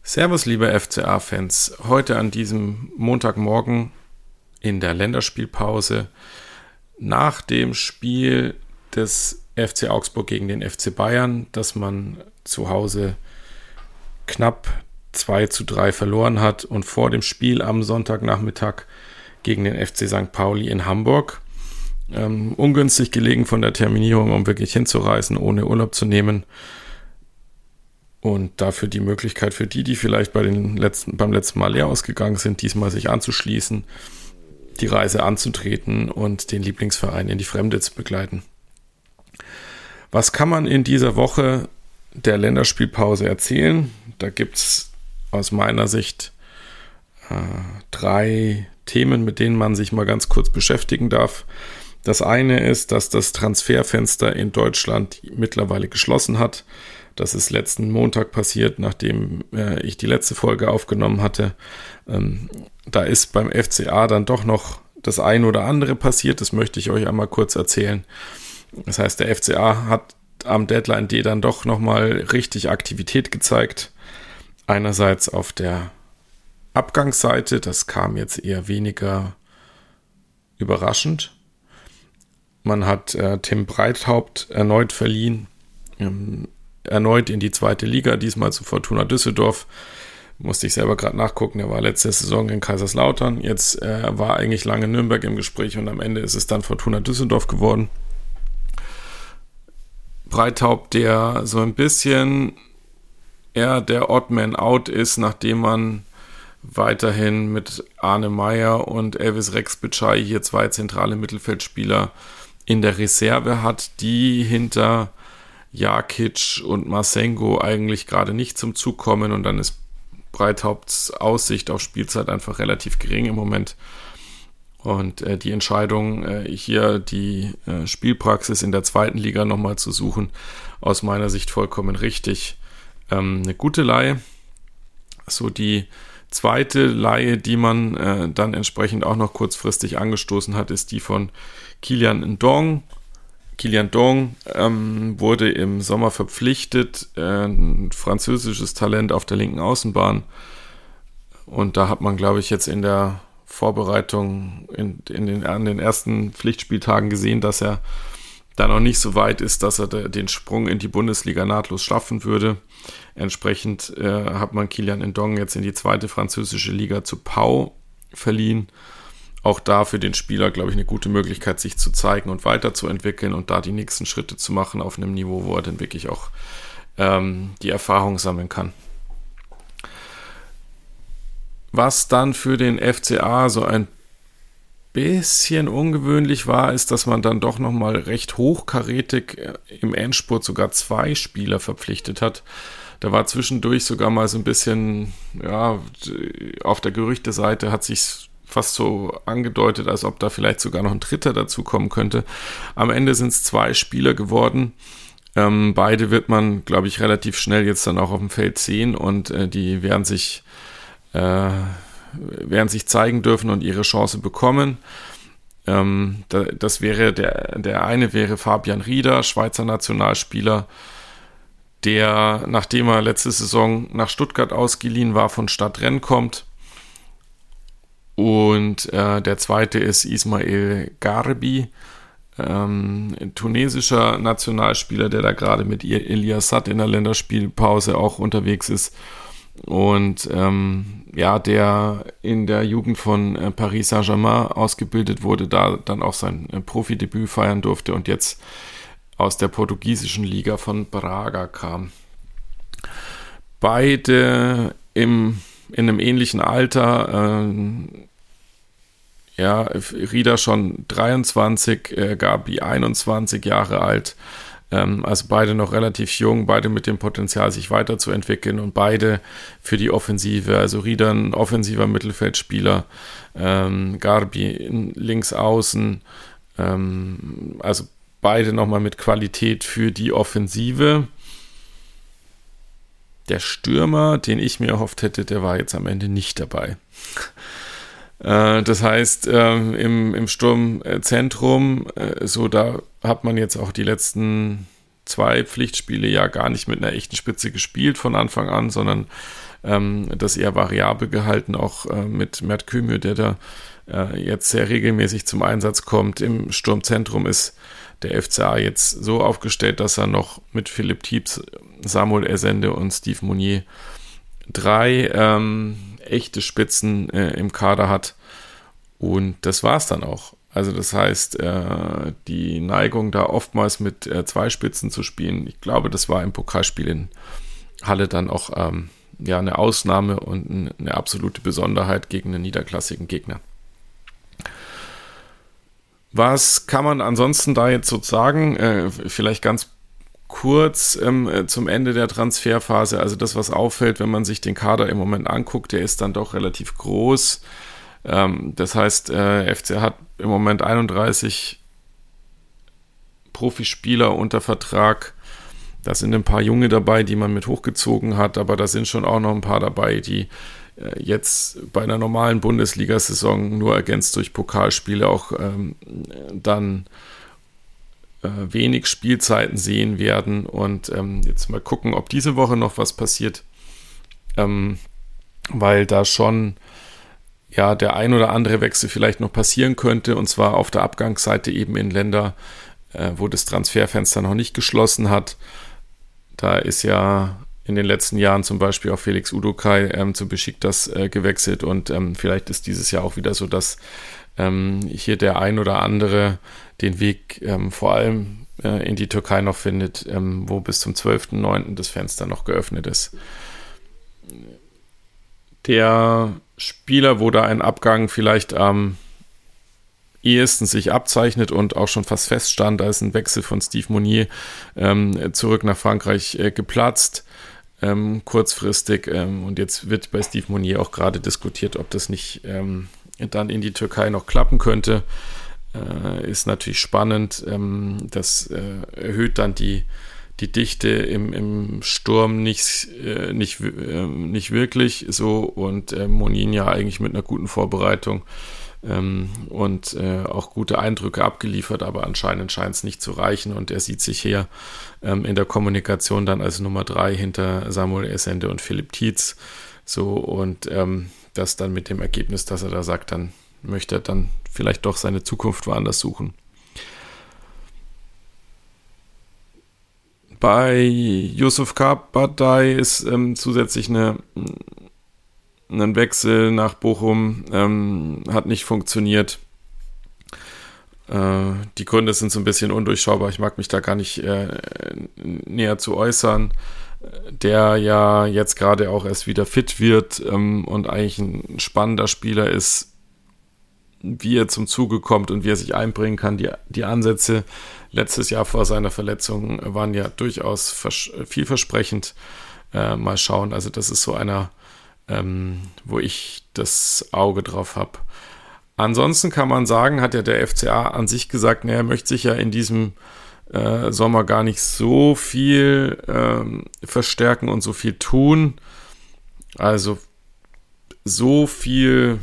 Servus, liebe FCA-Fans. Heute an diesem Montagmorgen in der Länderspielpause nach dem Spiel des FC Augsburg gegen den FC Bayern, das man zu Hause knapp 2:3 verloren hat, und vor dem Spiel am Sonntagnachmittag gegen den FC St. Pauli in Hamburg. Ungünstig gelegen von der Terminierung, um wirklich hinzureisen, ohne Urlaub zu nehmen. Und dafür die Möglichkeit für die vielleicht beim letzten Mal leer ausgegangen sind, diesmal sich anzuschließen, die Reise anzutreten und den Lieblingsverein in die Fremde zu begleiten. Was kann man in dieser Woche der Länderspielpause erzählen? Da gibt es aus meiner Sicht 3 Themen, mit denen man sich mal ganz kurz beschäftigen darf. Das eine ist, dass das Transferfenster in Deutschland mittlerweile geschlossen hat. Das ist letzten Montag passiert, nachdem ich die letzte Folge aufgenommen hatte. Da ist beim FCA dann doch noch das ein oder andere passiert. Das möchte ich euch einmal kurz erzählen. Das heißt, der FCA hat am Deadline Day dann doch nochmal richtig Aktivität gezeigt. Einerseits auf der Abgangsseite, das kam jetzt eher weniger überraschend. Man hat Tim Breithaupt erneut verliehen, erneut in die zweite Liga, diesmal zu Fortuna Düsseldorf. Musste ich selber gerade nachgucken, er war letzte Saison in Kaiserslautern, jetzt war eigentlich lange Nürnberg im Gespräch und am Ende ist es dann Fortuna Düsseldorf geworden. Breithaupt, der so ein bisschen der Odd Man Out ist, nachdem man weiterhin mit Arne Meyer und Elvis Rex Bitschei hier 2 zentrale Mittelfeldspieler in der Reserve hat, die hinter Jakic und Marcengo eigentlich gerade nicht zum Zug kommen, und dann ist Breithaupts Aussicht auf Spielzeit einfach relativ gering im Moment. Und die Entscheidung, hier die Spielpraxis in der zweiten Liga nochmal zu suchen, aus meiner Sicht vollkommen richtig. Eine gute Leihe. So die zweite Leihe, die man dann entsprechend auch noch kurzfristig angestoßen hat, ist die von Kylian Ndong. Kylian Ndong wurde im Sommer verpflichtet, ein französisches Talent auf der linken Außenbahn. Und da hat man, glaube ich, jetzt in der Vorbereitung an den ersten Pflichtspieltagen gesehen, dass er da noch nicht so weit ist, dass er den Sprung in die Bundesliga nahtlos schaffen würde. Entsprechend hat man Kylian Ndong jetzt in die zweite französische Liga zu Pau verliehen. Auch da für den Spieler, glaube ich, eine gute Möglichkeit, sich zu zeigen und weiterzuentwickeln und da die nächsten Schritte zu machen auf einem Niveau, wo er dann wirklich auch die Erfahrung sammeln kann. Was dann für den FCA so ein bisschen ungewöhnlich war, ist, dass man dann doch nochmal recht hochkarätig im Endspurt sogar 2 Spieler verpflichtet hat. Da war zwischendurch sogar mal so ein bisschen, auf der Gerüchteseite hat sich fast so angedeutet, als ob da vielleicht sogar noch ein dritter dazu kommen könnte. Am Ende sind es 2 Spieler geworden. Beide wird man, glaube ich, relativ schnell jetzt dann auch auf dem Feld sehen, und die werden sich zeigen dürfen und ihre Chance bekommen. Das wäre der eine wäre Fabian Rieder, Schweizer Nationalspieler, der, nachdem er letzte Saison nach Stuttgart ausgeliehen war, von Stadtrenn kommt. Und der zweite ist Ismail Garbi, ein tunesischer Nationalspieler, der da gerade mit Elias Satt in der Länderspielpause auch unterwegs ist. Und der in der Jugend von Paris Saint-Germain ausgebildet wurde, da dann auch sein Profidebüt feiern durfte und jetzt aus der portugiesischen Liga von Braga kam. Beide in einem ähnlichen Alter, Rieder schon 23, Gabi 21 Jahre alt, also beide noch relativ jung, beide mit dem Potenzial, sich weiterzuentwickeln, und beide für die Offensive. Also Rieder ein offensiver Mittelfeldspieler, Garbi links außen, also beide nochmal mit Qualität für die Offensive. Der Stürmer, den ich mir erhofft hätte, der war jetzt am Ende nicht dabei. Das heißt, im Sturmzentrum, da hat man jetzt auch die letzten 2 Pflichtspiele ja gar nicht mit einer echten Spitze gespielt von Anfang an, sondern das eher variabel gehalten, auch mit Mert Kümür, der da jetzt sehr regelmäßig zum Einsatz kommt. Im Sturmzentrum ist der FCA jetzt so aufgestellt, dass er noch mit Philipp Tietz, Samuel Essende und Steve Mounier 3 echte Spitzen im Kader hat. Und das war es dann auch. Also das heißt, die Neigung da oftmals mit 2 Spitzen zu spielen, ich glaube, das war im Pokalspiel in Halle dann auch eine Ausnahme und eine absolute Besonderheit gegen einen niederklassigen Gegner. Was kann man ansonsten da jetzt so sagen? Vielleicht ganz kurz zum Ende der Transferphase. Also das, was auffällt, wenn man sich den Kader im Moment anguckt, der ist dann doch relativ groß. Das heißt, FC hat im Moment 31 Profispieler unter Vertrag. Da sind ein paar Junge dabei, die man mit hochgezogen hat, aber da sind schon auch noch ein paar dabei, die jetzt bei einer normalen Bundesliga-Saison nur ergänzt durch Pokalspiele auch dann wenig Spielzeiten sehen werden. Und jetzt mal gucken, ob diese Woche noch was passiert, weil da schon der ein oder andere Wechsel vielleicht noch passieren könnte, und zwar auf der Abgangsseite eben in Länder, wo das Transferfenster noch nicht geschlossen hat. Da ist ja in den letzten Jahren zum Beispiel auch Felix Udokai zu Besiktas gewechselt, und vielleicht ist dieses Jahr auch wieder so, dass hier der ein oder andere den Weg vor allem in die Türkei noch findet, wo bis zum 12.09. das Fenster noch geöffnet ist. Der Spieler, wo da ein Abgang vielleicht am ehesten sich abzeichnet und auch schon fast feststand, als ein Wechsel von Steve Mounier zurück nach Frankreich geplatzt, kurzfristig. Und jetzt wird bei Steve Mounier auch gerade diskutiert, ob das nicht dann in die Türkei noch klappen könnte. Ist natürlich spannend. Das erhöht dann die Dichte im Sturm nicht wirklich so, und Monin ja eigentlich mit einer guten Vorbereitung und auch gute Eindrücke abgeliefert, aber anscheinend scheint es nicht zu reichen, und er sieht sich hier in der Kommunikation dann als Nummer 3 hinter Samuel Essende und Philipp Tietz, so, und das dann mit dem Ergebnis, dass er da sagt, dann möchte er dann vielleicht doch seine Zukunft woanders suchen. Bei Yusuf Kabadai ist zusätzlich ein Wechsel nach Bochum, hat nicht funktioniert. Die Gründe sind so ein bisschen undurchschaubar. Ich mag mich da gar nicht näher zu äußern. Der ja jetzt gerade auch erst wieder fit wird und eigentlich ein spannender Spieler ist, wie er zum Zuge kommt und wie er sich einbringen kann. Die Ansätze letztes Jahr vor seiner Verletzung waren ja durchaus vielversprechend. Mal schauen, also das ist so einer, wo ich das Auge drauf habe. Ansonsten kann man sagen, hat ja der FCA an sich gesagt, er möchte sich ja in diesem Sommer gar nicht so viel verstärken und so viel tun. Also so viel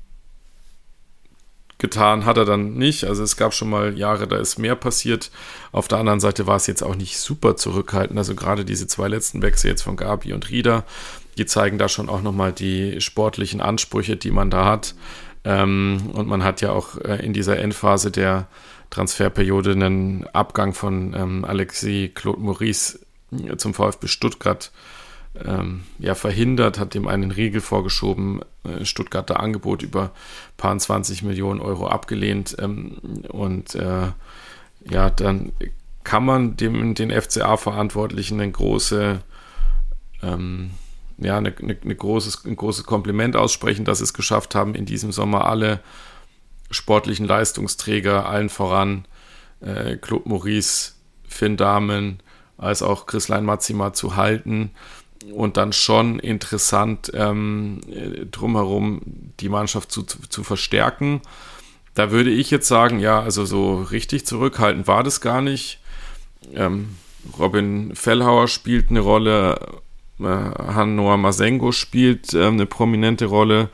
getan hat er dann nicht. Also es gab schon mal Jahre, da ist mehr passiert. Auf der anderen Seite war es jetzt auch nicht super zurückhaltend. Also gerade diese 2 letzten Wechsel jetzt von Gabi und Rieder, die zeigen da schon auch nochmal die sportlichen Ansprüche, die man da hat. Und man hat ja auch in dieser Endphase der Transferperiode einen Abgang von Alexis Claude Maurice zum VfB Stuttgart verhindert, hat dem einen Riegel vorgeschoben, Stuttgarter Angebot über paar 20 Millionen Euro abgelehnt, und dann kann man den FCA-Verantwortlichen ein großes Kompliment aussprechen, dass sie es geschafft haben, in diesem Sommer alle sportlichen Leistungsträger, allen voran Claude Maurice, Finn Dahmen, als auch Chrislein Matzima zu halten und dann schon interessant drumherum die Mannschaft zu verstärken. Da würde ich jetzt sagen, ja, also so richtig zurückhaltend war das gar nicht. Robin Fellhauer spielt eine Rolle, Han-Noah Masengo spielt eine prominente Rolle,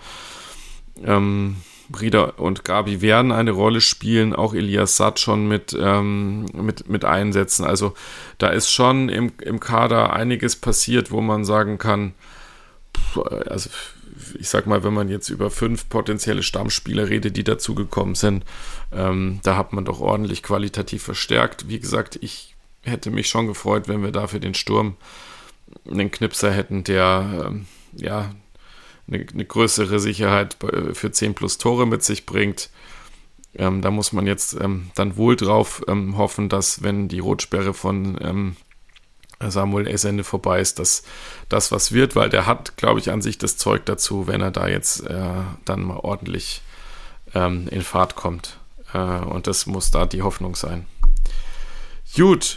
Rieder und Gabi werden eine Rolle spielen, auch Elias Satt schon mit einsetzen. Also da ist schon im Kader einiges passiert, wo man sagen kann, also ich sag mal, wenn man jetzt über 5 potenzielle Stammspieler redet, die dazugekommen sind, da hat man doch ordentlich qualitativ verstärkt. Wie gesagt, ich hätte mich schon gefreut, wenn wir da für den Sturm einen Knipser hätten, der eine größere Sicherheit für 10 plus Tore mit sich bringt. Da muss man jetzt dann wohl drauf hoffen, dass, wenn die Rotsperre von Samuel Essende vorbei ist, dass das was wird, weil der hat, glaube ich, an sich das Zeug dazu, wenn er da jetzt dann mal ordentlich in Fahrt kommt. Und das muss da die Hoffnung sein. Gut,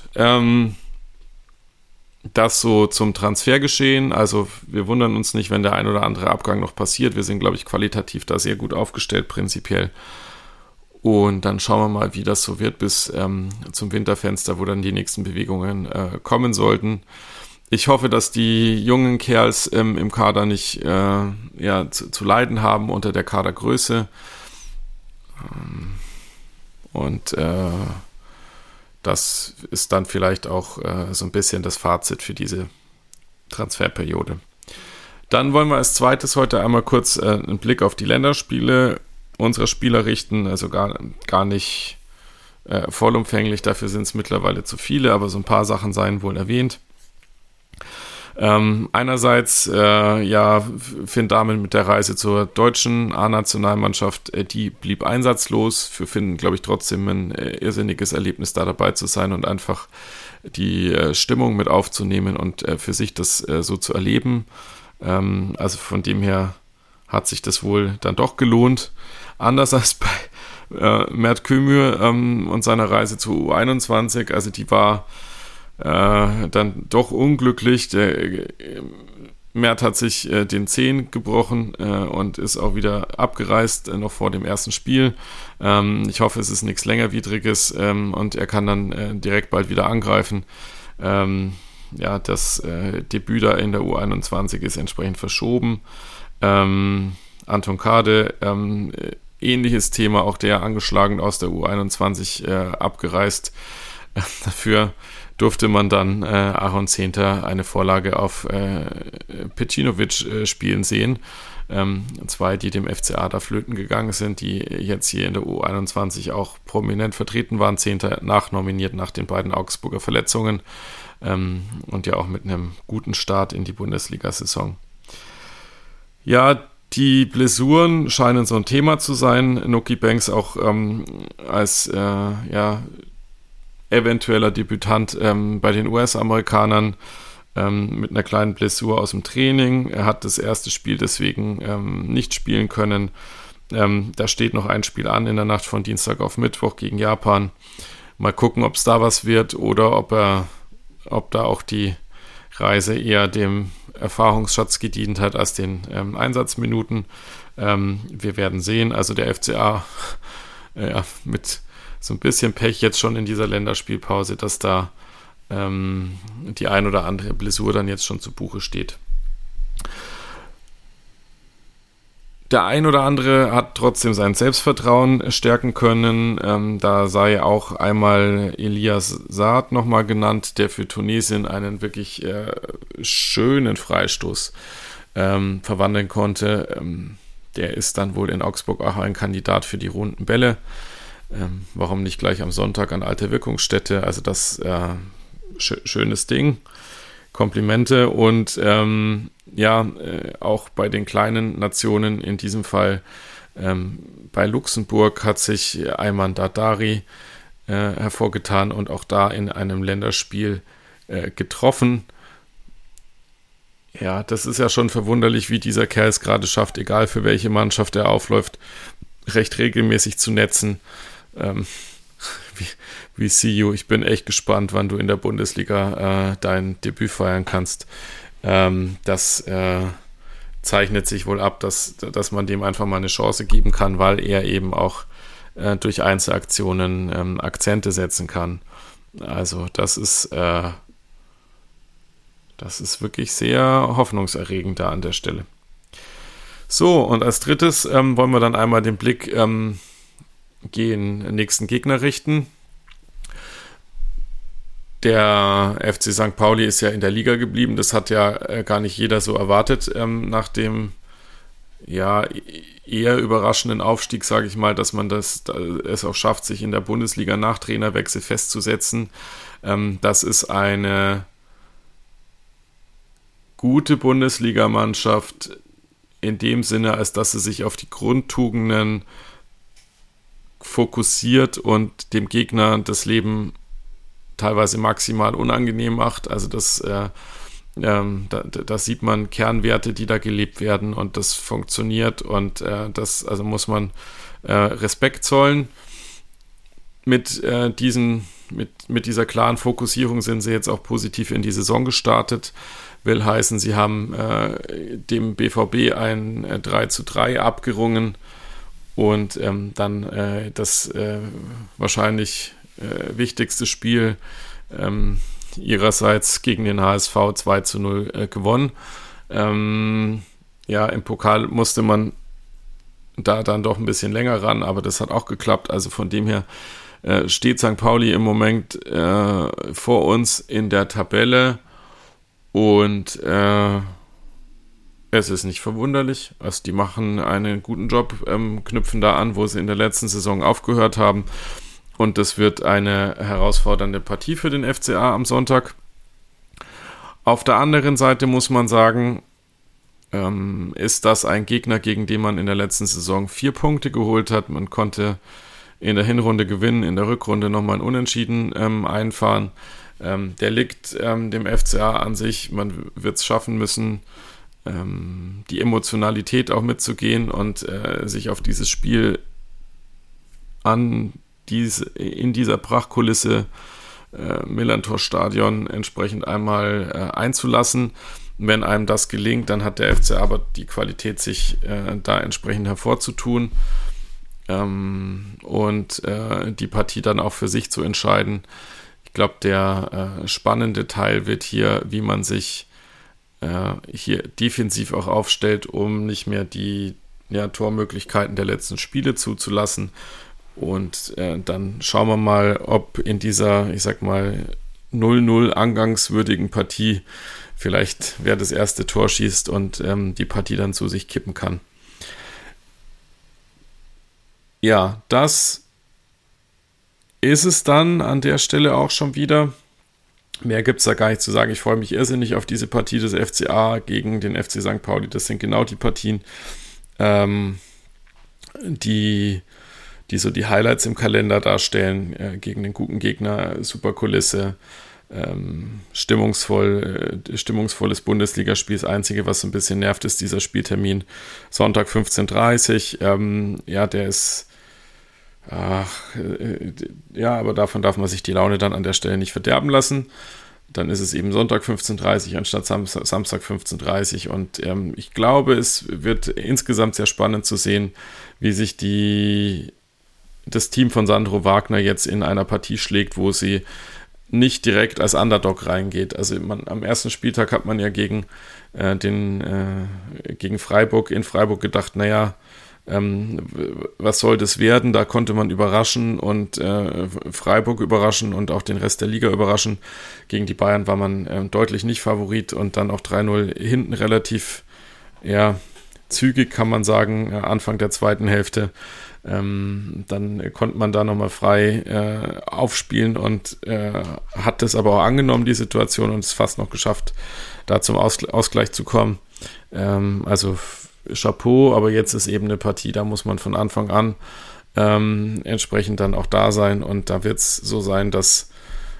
das so zum Transfergeschehen. Also wir wundern uns nicht, wenn der ein oder andere Abgang noch passiert. Wir sind, glaube ich, qualitativ da sehr gut aufgestellt, prinzipiell. Und dann schauen wir mal, wie das so wird bis zum Winterfenster, wo dann die nächsten Bewegungen kommen sollten. Ich hoffe, dass die jungen Kerls im Kader nicht zu leiden haben unter der Kadergröße. Und das ist dann vielleicht auch so ein bisschen das Fazit für diese Transferperiode. Dann wollen wir als zweites heute einmal kurz einen Blick auf die Länderspiele unserer Spieler richten, also gar nicht vollumfänglich, dafür sind es mittlerweile zu viele, aber so ein paar Sachen seien wohl erwähnt. Einerseits, Finn Dahmen mit der Reise zur deutschen A-Nationalmannschaft, die blieb einsatzlos. Für Finn, glaube ich, trotzdem ein irrsinniges Erlebnis, da dabei zu sein und einfach die Stimmung mit aufzunehmen und für sich das so zu erleben. Also von dem her hat sich das wohl dann doch gelohnt. Anders als bei Mert Kömür und seiner Reise zur U21, also die war dann doch unglücklich. Der Mert hat sich den Zehen gebrochen und ist auch wieder abgereist, noch vor dem ersten Spiel. Ich hoffe, es ist nichts längerwidriges und er kann dann direkt bald wieder angreifen. Das Debüt da in der U21 ist entsprechend verschoben. Anton Kade, ähnliches Thema, auch der angeschlagen aus der U21 abgereist. Dafür durfte man dann Aaron Zehnter eine Vorlage auf Pecinovic spielen sehen. 2, die dem FCA da flöten gegangen sind, die jetzt hier in der U21 auch prominent vertreten waren. Zehnter nachnominiert nach den beiden Augsburger Verletzungen und ja auch mit einem guten Start in die Bundesliga-Saison. Ja, die Blessuren scheinen so ein Thema zu sein. Nuki Banks auch als eventueller Debütant bei den US-Amerikanern mit einer kleinen Blessur aus dem Training. Er hat das erste Spiel deswegen nicht spielen können. Da steht noch ein Spiel an in der Nacht von Dienstag auf Mittwoch gegen Japan. Mal gucken, ob es da was wird oder ob da auch die Reise eher dem Erfahrungsschatz gedient hat als den Einsatzminuten. Wir werden sehen. Also der FCA mit so ein bisschen Pech jetzt schon in dieser Länderspielpause, dass da die ein oder andere Blessur dann jetzt schon zu Buche steht. Der ein oder andere hat trotzdem sein Selbstvertrauen stärken können. Da sei auch einmal Elias Saad nochmal genannt, der für Tunesien einen wirklich schönen Freistoß verwandeln konnte. Der ist dann wohl in Augsburg auch ein Kandidat für die runden Bälle. Warum nicht gleich am Sonntag an alter Wirkungsstätte? Also das schönes Ding. Komplimente und auch bei den kleinen Nationen, in diesem Fall bei Luxemburg, hat sich Ayman Dardari hervorgetan und auch da in einem Länderspiel getroffen. Ja, das ist ja schon verwunderlich, wie dieser Kerl es gerade schafft, egal für welche Mannschaft er aufläuft, recht regelmäßig zu netzen. We see you. Ich bin echt gespannt, wann du in der Bundesliga dein Debüt feiern kannst. Das zeichnet sich wohl ab, dass man dem einfach mal eine Chance geben kann, weil er eben auch durch Einzelaktionen Akzente setzen kann. Also das ist wirklich sehr hoffnungserregend da an der Stelle. So, und als drittes wollen wir dann einmal den Blick gen nächsten Gegner richten. Der FC St. Pauli ist ja in der Liga geblieben. Das hat ja gar nicht jeder so erwartet, nach dem eher überraschenden Aufstieg, sage ich mal, dass man es auch schafft, sich in der Bundesliga nach Trainerwechsel festzusetzen. Das ist eine gute Bundesligamannschaft in dem Sinne, als dass sie sich auf die Grundtugenden fokussiert und dem Gegner das Leben teilweise maximal unangenehm macht. Also da sieht man Kernwerte, die da gelebt werden, und das funktioniert, und also muss man Respekt zollen. Mit dieser klaren Fokussierung sind sie jetzt auch positiv in die Saison gestartet. Will heißen, sie haben dem BVB ein 3:3 abgerungen und dann das wahrscheinlich wichtigste Spiel ihrerseits gegen den HSV 2:0 gewonnen. Im Pokal musste man da dann doch ein bisschen länger ran, aber das hat auch geklappt. Also von dem her steht St. Pauli im Moment vor uns in der Tabelle, und es ist nicht verwunderlich. Also die machen einen guten Job, knüpfen da an, wo sie in der letzten Saison aufgehört haben. Und das wird eine herausfordernde Partie für den FCA am Sonntag. Auf der anderen Seite muss man sagen, ist das ein Gegner, gegen den man in der letzten Saison 4 Punkte geholt hat. Man konnte in der Hinrunde gewinnen, in der Rückrunde nochmal ein Unentschieden einfahren. Der liegt dem FCA an sich. Man wird es schaffen müssen, die Emotionalität auch mitzugehen und sich auf dieses Spiel in dieser Prachtkulisse Millerntor-Stadion entsprechend einmal einzulassen. Wenn einem das gelingt, dann hat der FCA aber die Qualität, sich da entsprechend hervorzutun und die Partie dann auch für sich zu entscheiden. Ich glaube, der spannende Teil wird hier, wie man sich hier defensiv auch aufstellt, um nicht mehr die Tormöglichkeiten der letzten Spiele zuzulassen. Und dann schauen wir mal, ob in dieser, ich sag mal, 0:0 angangswürdigen Partie vielleicht wer das erste Tor schießt und die Partie dann zu sich kippen kann. Ja, das ist es dann an der Stelle auch schon wieder. Mehr gibt es da gar nicht zu sagen. Ich freue mich irrsinnig auf diese Partie des FCA gegen den FC St. Pauli. Das sind genau die Partien, die so die Highlights im Kalender darstellen, gegen den guten Gegner, super Kulisse, stimmungsvolles Bundesligaspiel. Das Einzige, was so ein bisschen nervt, ist dieser Spieltermin Sonntag 15:30 Uhr. Der ist aber davon darf man sich die Laune dann an der Stelle nicht verderben lassen. Dann ist es eben Sonntag 15:30 Uhr anstatt Samstag 15:30 Uhr, und ich glaube, es wird insgesamt sehr spannend zu sehen, wie sich das Team von Sandro Wagner jetzt in einer Partie schlägt, wo sie nicht direkt als Underdog reingeht. Also am ersten Spieltag hat man ja gegen Freiburg in Freiburg gedacht, was soll das werden? Da konnte man überraschen und Freiburg überraschen und auch den Rest der Liga überraschen. Gegen die Bayern war man deutlich nicht Favorit, und dann auch 3:0 hinten relativ zügig, kann man sagen, Anfang der zweiten Hälfte. Dann konnte man da nochmal frei aufspielen und hat das aber auch angenommen, die Situation, und es fast noch geschafft, da zum Ausgleich zu kommen. Also Chapeau, aber jetzt ist eben eine Partie, da muss man von Anfang an entsprechend dann auch da sein, und da wird es so sein, dass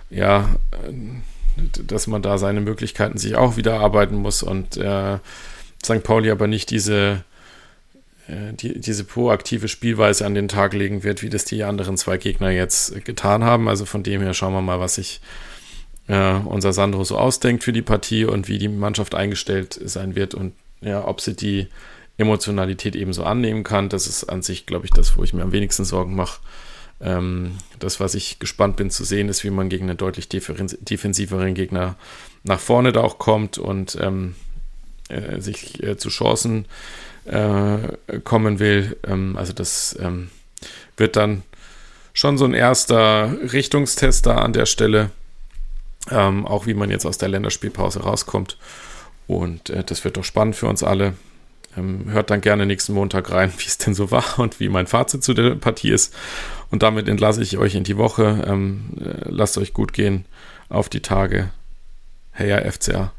man da seine Möglichkeiten sich auch wieder erarbeiten muss, und St. Pauli aber nicht diese proaktive Spielweise an den Tag legen wird, wie das die anderen 2 Gegner jetzt getan haben. Also von dem her schauen wir mal, was sich unser Sandro so ausdenkt für die Partie und wie die Mannschaft eingestellt sein wird, und ob sie die Emotionalität ebenso annehmen kann. Das ist an sich, glaube ich, das, wo ich mir am wenigsten Sorgen mache. Das, was ich gespannt bin zu sehen, ist, wie man gegen einen deutlich defensiveren Gegner nach vorne da auch kommt und sich zu Chancen kommen will. Also das wird dann schon so ein erster Richtungstest da an der Stelle. auch wie man jetzt aus der Länderspielpause rauskommt. Und das wird doch spannend für uns alle. Hört dann gerne nächsten Montag rein, wie es denn so war und wie mein Fazit zu der Partie ist. Und damit entlasse ich euch in die Woche. Lasst euch gut gehen auf die Tage. Heya FCA.